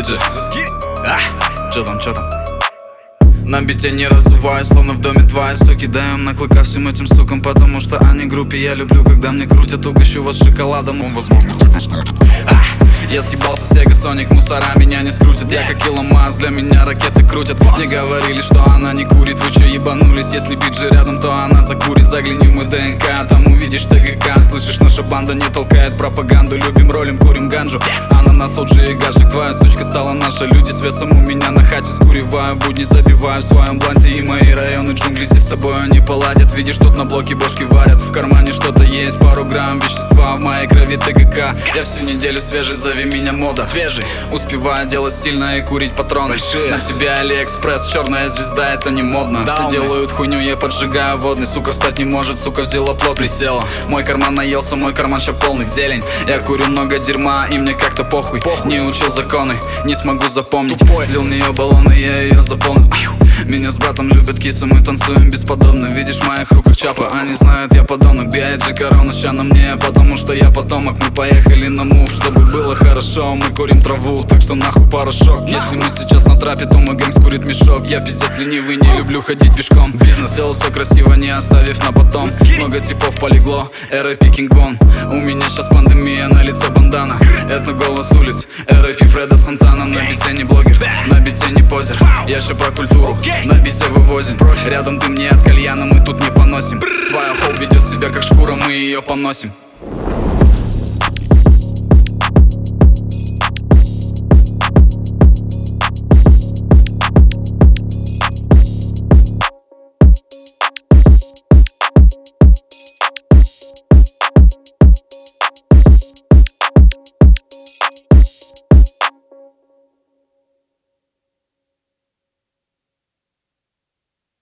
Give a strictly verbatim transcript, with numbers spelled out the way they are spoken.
диджей. А, чё там, чё там? На бите не разуваюсь, словно в доме твои суки. Даем на клыка всем этим сукам, потому что они группе. Я люблю, когда мне крутят, угощу вас шоколадом. Он, возможно, тебя скрутит. А, я съебался, Sega Sonic, мусора меня не скрутит. Я как Илон Маск, для меня ракеты крутят. Мне говорили, что она не курит, вы чё ебанулись? Если биджи рядом, то она закурит. Загляни в мой ДНК, там увидишь ТГК. Слышишь, наша банда не толкает пропаганду. Любим, ролим, курим ганджу. Она на соджи и гашек, твоя сучка стала наша. Люди с весом у меня на хате, скуриваю будни, забиваю в своем бланте. И мои районы джунгли, здесь с тобой они поладят. Видишь, тут на блоке бошки варят. В кармане что-то есть, пару грамм вещества, в моей крови ТГК. Я всю неделю свежий, зови меня мода. Свежий, успеваю делать стильно и курить патроны. Большие. На тебя Алиэкспресс, черная звезда, это не модно. Все делают хуйню, я поджигаю водный. Сука встать не может, сука взяла плот, присела. Мой карман наелся, мой карман ща полный зелень. Я курю много дерьма, и мне как-то похуй. похуй Не учил законы, не смогу запомнить. Тупой. Слил в нее баллоны, я ее заполнил. Меня с братом любят кисы, мы танцуем бесподобно. Видишь в моих руках чапа, они знают, я подонок. би ай джи корона ща на мне, потому что я потомок. Мы поехали на мув, чтобы было хорошо. Мы курим траву, так что нахуй порошок. Если мы сейчас на трапе, то мой гэнг скурит мешок. Я пиздец ленивый, не люблю ходить пешком. Бизнес делал все красиво, не оставив на потом. Много типов полегло, эр эй пи Кинг Вон. У меня сейчас пандемия, на лице бандана. Это голос улиц, эр эй пи Фреда Сантана. На бите не блогер, на бите не позер. Я еще про культуру, на бите вывозим. Рядом дым не от кальяна, мы тут не поносим. Твоя хоу ведет себя как шкура, мы ее поносим.